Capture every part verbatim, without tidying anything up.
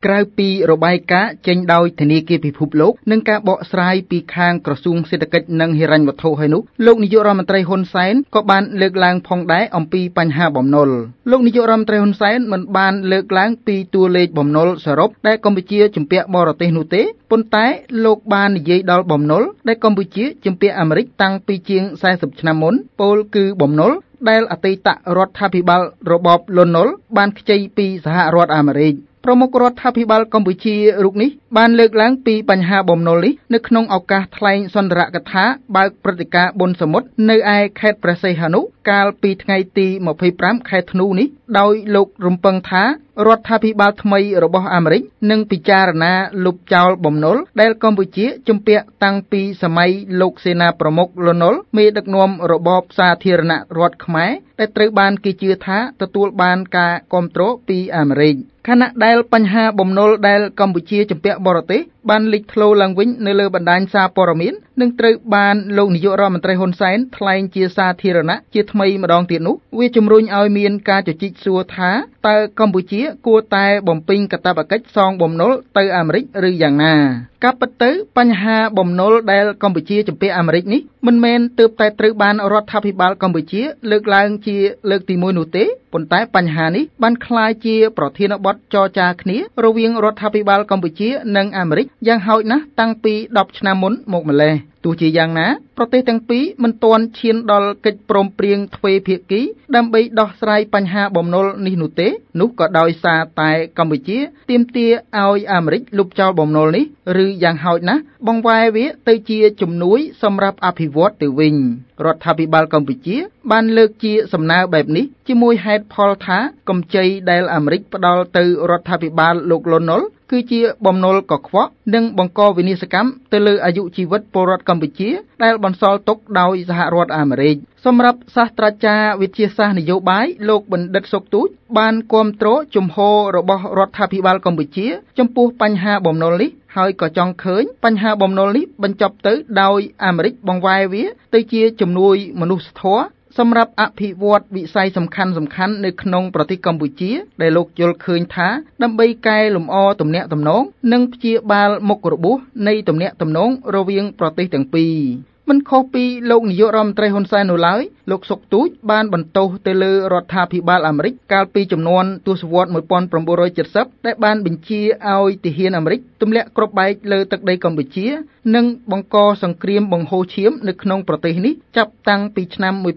ក្រៅពីរបាយការណ៍ចេញដោយធនាគារពិភពលោកនិងការបកស្រាយពីខាងក្រសួងសេដ្ឋកិច្ចនិងហិរញ្ញវត្ថុហើយនោះលោកនាយករដ្ឋមន្ត្រីហ៊ុនសែនក៏បានលើកឡើងផងដែរអំពីបញ្ហាបំណុលលោកនាយករដ្ឋមន្ត្រីហ៊ុនសែនមិនបានលើកឡើងពីតួលេខបំណុលសរុបដែលកម្ពុជាជំពាក់បរទេសនោះទេប៉ុន្តែលោកបាននិយាយដល់បំណុលដែលកម្ពុជាជំពាក់អាមេរិកតាំងពីជាងសែសិបឆ្នាំមុនពោលគឺបំណុលដែលអតីតរដ្ឋាភិបាលរបបលន់នល់បានខ្ចីពីសហរដ្ឋអាមេរិកប្រមុខរដ្ឋាភិបាលកម្ពុជារូបនេះបានលើកឡើងពីបញ្ហាបំណុលនេះនៅក្នុងឱកាសថ្លែងសន្ទរកថាបើកព្រឹត្តិការណ៍បុណ្យសមុទ្រនៅឯខេត្តព្រះសីហនុកាលពីថ្ងៃទីម្ភៃប្រាំខែធ្នូនេះដោយលោករំពឹងថារដ្ឋាភិបាលថ្មីរបស់អាមេរិកនឹងពិចារណាលុបចោលបំណុលដែលកម្ពុជាជំពាក់តាំងពីសម័យលោកសេនាប្រមុខលន់នល់មេដឹកនាំរបបសាធារណរដ្ឋខ្មែរដែលត្រូវបានគេជឿថាទទួលបានការគាំទ្រពីអាមេរិកខណៈដែលបញ្ហាបំណុលដែលកម្ពុជាជំពាក់បរទេសបានលេចធ្លោឡើងវិញនៅលើបណ្ដាញសារព័ត៌មាននឹងត្រូវបានលោកនាយករដ្ឋមន្ត្រីហ៊ុនសែនថ្លែងជាសាធារណៈជាថ្មីម្ដងទៀតនោះវាជំរុញឲ្យមានការជជែកសួរថាតើកម្ពុជាគួរតែបំពេញកាតព្វកិច្ចសងបំណុលទៅអាមេរិកឬយ៉ាងណាការពិតទៅបញ្ហាបំណុលដែលកម្ពុជាជំពាក់អាមេរិកនេះមិនមែនទើបតែត្រូវបានរដ្ឋាភិបាលកម្ពុជាលើកឡើងជាលើកទីមួយនោះទេប៉ុន្តែបញ្ហានេះបានក្លាយជាប្រធានបទចរចាគ្នារវាងរដ្ឋាភិបាលកម្ពុជានិងអាមេរិកយ៉ាងហោចណាស់តាំងពីដប់ឆ្នាំមុនមកម្ល៉េះទោះជាយ៉ាងណាប្រទេសទាំងពីរមិនទាន់ឈានដល់កិច្ចព្រមព្រៀងទ្វេភាគីដើម្បីដោះស្រាយបញ្ហាបំណុលនេះនោះទេនោះក៏ដោយសារតែកម្ពុជាទាមទារឲ្យអាមេរិកលុបចោលបំណុលនេះឬយ៉ាងហោចណាស់បង្វែរវាទៅជាជំនួយសម្រាប់អភិវឌ្ឍទៅវិញរដ្ឋាភិបាលកម្ពុជាបានលើកជាសំណើបែបនេះជាមួយហេតុផលថាកម្ចីដែលអាមេរិកផ្ដល់ទៅរដ្ឋាភិបាលលោកលន់នល់គឺជាបំណុលកខ្វក់និងបង្កវិនាសកម្មទៅលើអាយុជីវិតពលរដ្ឋកម្ពុជាដែលបន្សល់ទុកដោយសហរដ្ឋអាមេរិកសម្រាប់សាស្ត្រាចារ្យវិទ្យាសាស្ត្រនយោបាយលោកបណ្ឌិតសុកទូចបានគាំទ្រជំហររបស់រដ្ឋាភិបាលកម្ពុជាចំពោះបញ្ហាបំណុលនេះហើយក៏ចង់ឃើញបញ្ហាបំណុលនេះបញ្ចប់ទៅដោយអាមេរិកបង្វែរវាទៅជាជំនួយមនុស្សធម៌សម្រាប់អភិវឌ្ឍវិស័យសំខាន់សំខាន់នៅក្នុងប្រទេសកម្ពុជាដែលលោកយល់ឃើញថាដើម្បីកែលម្អទំនាក់ទំនងនិងព្យាបាលមុខរបួសនៃទំនាក់ទំនងរវាងប្រទេសទាំងពីរមិនខុសពីលោកនាយករដ្ឋមន្ត្រីហ៊ុនសែននោះឡើយលោកសុកទូចបានបន្ទោសទៅលើរដ្ឋាភិបាលអាមេរិកកាលពីចំនួនទសវត្សរ៍nineteen seventyដែលបានបញ្ជាឲ្យទាហានអាមេរិកទម្លាក់គ្រាប់បែកលើទឹកដីកម្ពុជានិងបង្កសង្គ្រាមបង្ហូរឈាមនៅក្នុងប្រទេសនេះចាប់តាំងពីឆ្នាំnineteen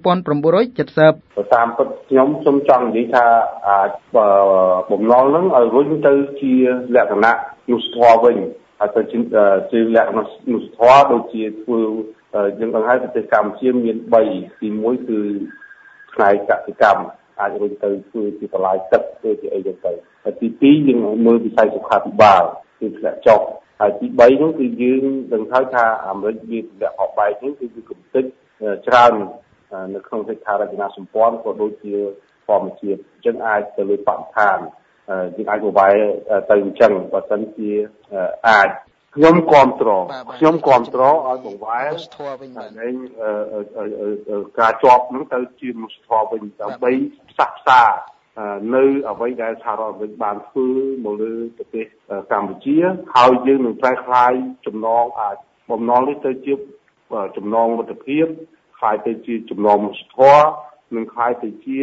seventy តាមពិតខ្ញុំសូមចង់និយាយថាអាចបំណុលហ្នឹងឲ្យរុញទៅជាលក្ខណៈនុស្ធរវិញហើយទៅជាលក្ខណៈនុស្ធរដូចជាធ្វើយើងដឹងហើយប្រទេសកម្ពុជាមាន3ទី1គឺផ្នែកកសិកម្មអាចរុញទៅធ្វើជាបន្លាយទឹកធ្វើជាអីចឹងទៅហើយទី2យើងមើលវិស័យសុខាភិបាលគឺធ្លាក់ចុះហើយទី3នោះគឺយើងដឹងហើយថាអាមេរិកវាធ្លាក់ហបបែកនេះគឺវាកំទេចច្រើននៅក្នុងហេដ្ឋារចនាសម្ព័ន្ធក៏ដូចជាធម្មជាតិអញ្ចឹងអាចទៅលើបរិស្ថានយើងអាចប្រវែទៅអញ្ចឹងបើសិនជាអាចខ្ញុំគាំទ្រខ្ញុំគាំទ្រឲ្យបង្វែរនៃការជាប់នឹងទៅជាមនុស្សធម៌វិញដើម្បីផ្សះផ្សានៅអ្វីដែលសហរដ្ឋអាមេរិកបានធ្វើមកលើប្រទេសកម្ពុជាហើយយើងនឹងប្រែក្លាយចំណងអាចបំណងនេះទៅជាចំណងមិត្តភាពខ្លាយទៅជាចំណងមនុស្សធម៌និងខ្លាយទៅជា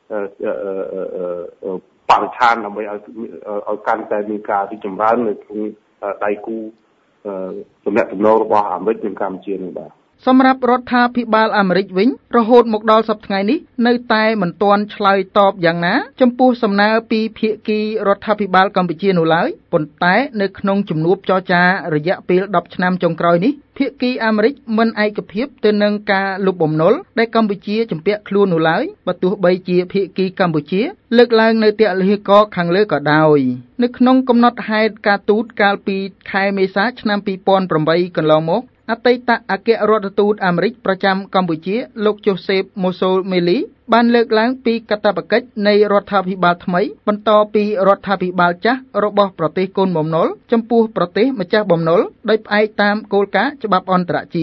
បរិស្ថានដើម្បីឲ្យឲ្យកាន់តែមានការរីកចម្រើននៅក្នុងដៃគូទំនាក់ទំនងរបស់អាមេរិកនិងកម្ពុជានេះបាទសម្រាប់រដ្ឋាភិបាលអាមេរិកវិញរហូតមកដល់សប្តាហ៍នេះនៅតែមិនទាន់ឆ្លើយតបយ៉ាងណាចំពោះសំណើពីភាគីរដ្ឋាភិបាលកម្ពុជានោះឡើយប៉ុន្តែនៅក្នុងជំនួបចរចារយៈពេលtenឆ្នាំចុងក្រោយនេះភាគីអាមេរិកមិនឯកភាពទៅនឹងការលុបបំណុលដែលកម្ពុជាជំពាក់ខ្លួននោះឡើយបើទោះបីជាភាគីកម្ពុជាលើកឡើងនៅទឡ្ហីករណ៍ខាងលើក៏ដោយនៅក្នុងកំណត់ហេតុការទូតកាលពីខែមេសាឆ្នាំtwo thousand eightកន្លងមកអតីតអគ្គរដ្ឋទូតអាមេរិកប្រចាំកម្ពុជាលោក Joseph Mosolmelli បានលើកឡើងពីកាតព្វកិច្ចនៃរដ្ឋាភិបាលថ្មីបន្តពីរដ្ឋាភិបាលចាស់របស់ប្រទេសកូនបំណុលចំពោះប្រទេសម្ចាស់បំណុលដោយផ្អែកតាមគោលការណ៍ច្បាប់អន្តរជាតិ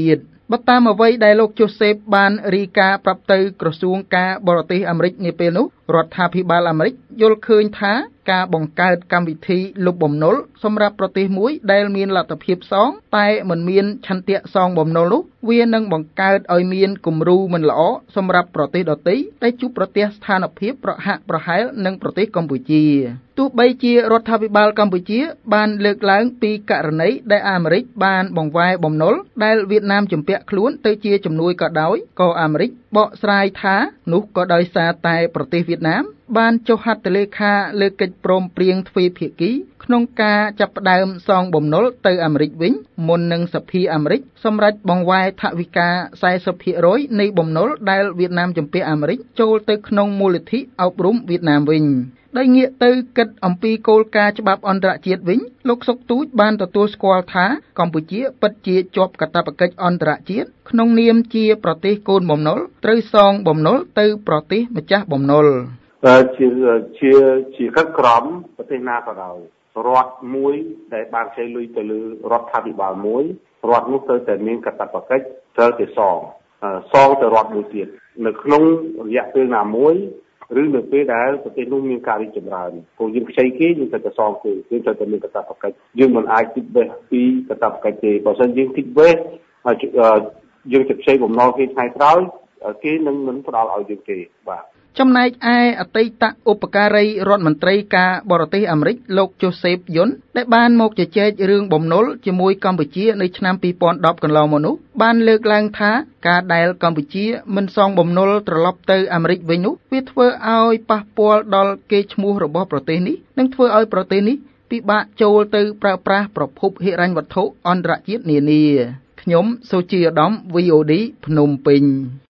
បើតាមអ្វីដែលលោក Joseph បានរីកាប្រាប់ទៅក្រសួងការបរទេសអាមេរិកនាពេលនោះរដ្ឋាភិបាលអាមេរិកយល់ឃើញថាការបង្កើតកម្មវិធីលុបបំណុលសម្រាប់ប្រទេសមួយដែលមានលទ្ធភាពសងតែមិនមានឆន្ទៈសងបំណុលនោះវានឹងបង្កើតឲ្យមានគំរូមិនល្អសម្រាប់ប្រទេសដទៃដែលជួបប្រទះស្ថានភាពប្រហាក់ប្រហែលនឹងប្រទេសកម្ពុជាទោះបីជារដ្ឋាភិបាលកម្ពុជាបានលើកឡើងពីករណីដែលអាមេរិកបានបង្វែរបំណុលដែលវៀតណាមជំពាក់ខ្លួនទៅជាជំនួយក៏ដោយក៏អាមេរិកបកស្រាយថានោះក៏ដោយសារតែប្រទេសវៀតណាមបានចុះហត្ថលេខាលើកិច្ចព្រមព្រៀងទ្វេភាគីក្នុងការចាប់ផ្ដើមសងបំណុលទៅអាមេរិកវិញមុននឹងសភាអាមេរិកសម្រាប់បង្វែរថវិកា សែសិបភាគរយ នៃបំណុលដែលវៀតណាមជំពាក់អាមេរិកចូលទៅក្នុងមូលនិធិអប់រំវៀតណាមវិញដោយងាកទៅគិតអំពីគោលការណ៍ច្បាប់អន្តរជាតិវិញលោកសុកទូចបានទទួលស្គាល់ថាកម្ពុជាពិតជាជាប់កាតព្វកិច្ចអន្តរជាតិក្នុងនាមជាប្រទេសកូនបំណុលត្រូវសងបំណុលទៅប្រទេសម្ចាស់បំណុលជាជាជាកិច្ចក្រមប្រទេសណាក៏ដោយរដ្ឋមួយដែលបានជ័យលុយទៅលើរដ្ឋាភិបាលមួយរដ្ឋនោះត្រូវតែមានកាតព្វកិច្ចត្រូវតែសងសងទៅរដ្ឋមួយទៀតនៅក្នុងរយៈពេលណាមួយឬនៅពេលដែលប្រទេសនោះមានការរីកចម្រើនព្រោះយើងខ្ចីគេយើងត្រូវតែសងគេយើងត្រូវតែមានកាតព្វកិច្ចយើងមិនអាចគិតវេះពីកាតព្វកិច្ចទេបើមិនយើងគិតវេះយើងจะខ្ចីបំណុលគេថ្ងៃក្រោយគេនឹងមិនផ្ដល់ឲ្យយើងទេបាទចំណែកឯអតីតឧបការីរដ្ឋមន្ត្រីការបរទេសអាមេរិកលោក Joseph Yun ដែលបានមកជជែករឿងបំណុលជាមួយកម្ពុជានៅឆ្នាំពីរពាន់ដប់កន្លងមកនោះបានលើកឡើងថាការដែលកម្ពុជាមិនសងបំណុលត្រឡប់ទៅអាមេរិកវិញនោះវាធ្វើឲ្យប៉ះពាល់ដល់កេរ្តិ៍ឈ្មោះរបស់ប្រទេសនេះនិងធ្វើឲ្យប្រទេសនេះពិបាកចូលទៅប្រើប្រាស់ប្រភពហិរញ្ញវត្ថុអន្តរជាតិនានាខ្ញុំសូជាឧត្តម វី អូ ឌី ភ្នំពេញ